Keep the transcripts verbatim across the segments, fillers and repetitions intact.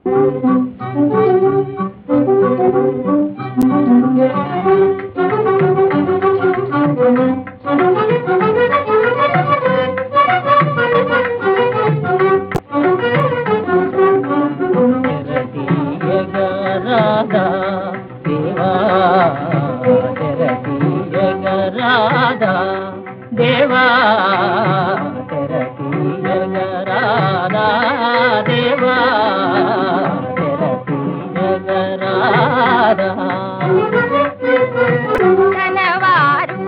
దేవా తెరతీయగరాదా దేవా తెరతీయగరాదా తనవారు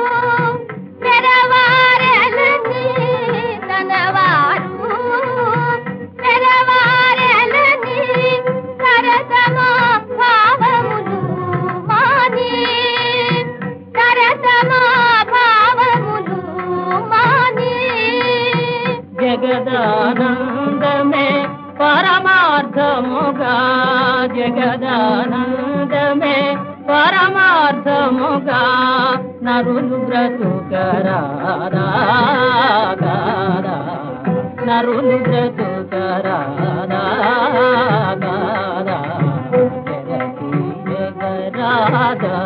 తెరవారలని తనవారు తెరవారలని సరసమా భావములు మాని సరసమా భావములు మాని జగదానందమే పరమార్థముగా జగదానందమే పరమార్థముగా నరులు బ్రతుకరాదా నరులు బ్రతుకరాదా జగరాదా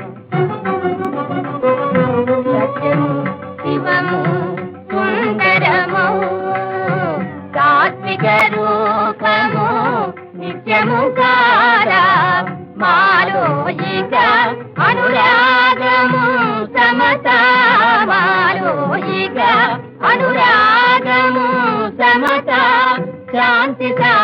సత్యము శివము సుందరము సాత్విక రూపము నిత్యము కారా మాలోయిక అనురాగము సమత మాలోయిక అనురాగము సమత శాంతి